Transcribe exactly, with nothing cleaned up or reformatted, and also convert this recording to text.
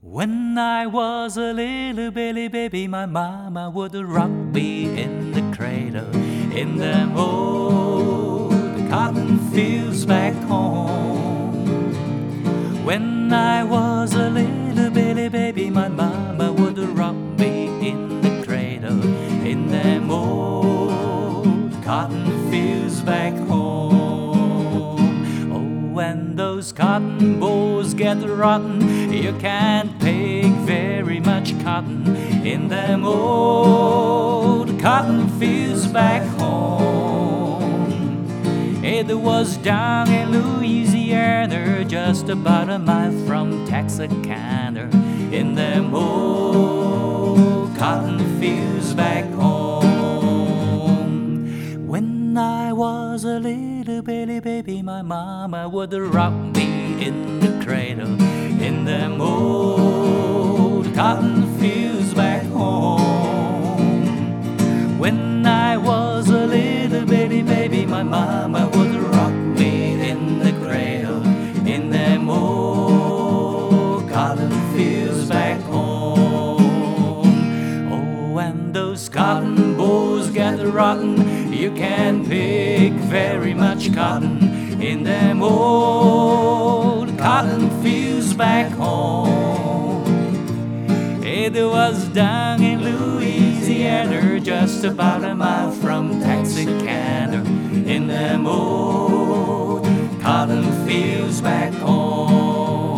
When I was a little bitty baby, my mama would rock me in the cradle in them old cotton fields back home. When I was a little bitty baby, my mama would rock me in the cradle in them old cotton fields back home. Oh, when those cotton bolls get rotten, you can't pick very much cotton in them old cotton fields back home. It was down in Louisiana, just about a mile from Texarkana, in them old cotton fields back home. When I was a little bitty baby, my mama would rock me in the cradle in them old cotton fields back home. When I was a little bitty baby, my mama would rock me in the cradle in them old cotton fields back home. Oh, when those cotton bolls get rotten, you can't pick very much cotton in them old cotton fields back home. It was down in Louisiana, just about a mile from Texarkana, in them old cotton fields back home.